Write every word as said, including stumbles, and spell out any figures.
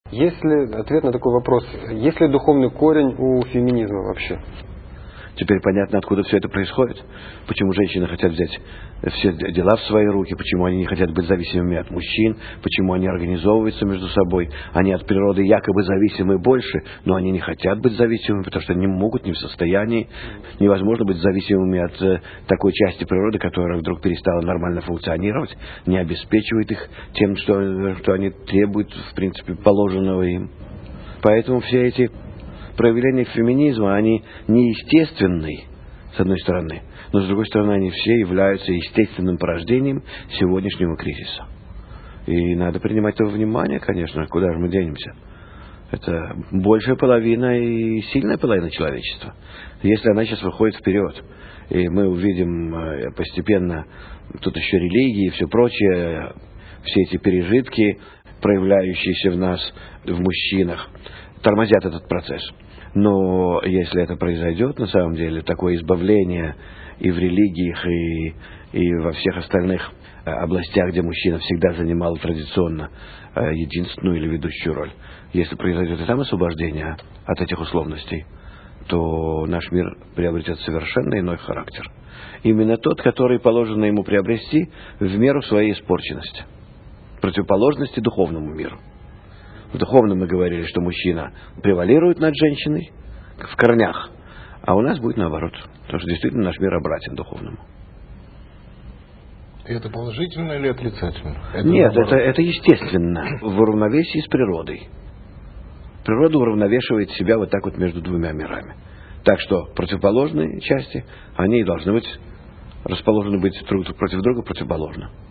Есть ли ответ на такой вопрос? Есть ли духовный корень у феминизма вообще? Теперь понятно, откуда все это происходит. Почему женщины хотят взять все дела в свои руки, почему они не хотят быть зависимыми от мужчин, почему они организовываются между собой. Они от природы якобы зависимы больше, но они не хотят быть зависимыми, потому что они не могут, не в состоянии. Невозможно быть зависимыми от э, такой части природы, которая вдруг перестала нормально функционировать, не обеспечивает их тем, что, что они требуют, в принципе, положенного им. Поэтому все эти проявления феминизма, они неестественны, с одной стороны, но с другой стороны, они все являются естественным порождением сегодняшнего кризиса. И надо принимать это во внимание, конечно, куда же мы денемся. Это большая половина и сильная половина человечества. Если она сейчас выходит вперед, и мы увидим постепенно, тут еще религии и все прочее, все эти пережитки, проявляющиеся в нас, в мужчинах, тормозят этот процесс. Но если это произойдет, на самом деле, такое избавление и в религиях, и, и во всех остальных областях, где мужчина всегда занимал традиционно единственную или ведущую роль, если произойдет и там освобождение от этих условностей, то наш мир приобретет совершенно иной характер. Именно тот, который положено ему приобрести в меру своей испорченности, противоположности духовному миру. В духовном мы говорили, что мужчина превалирует над женщиной в корнях, а у нас будет наоборот. Потому что действительно наш мир обратен духовному. И это положительно или отрицательно? Это Нет, это, это естественно, в уравновесии с природой. Природа уравновешивает себя вот так вот между двумя мирами. Так что противоположные части, они должны быть расположены быть друг против друга противоположно.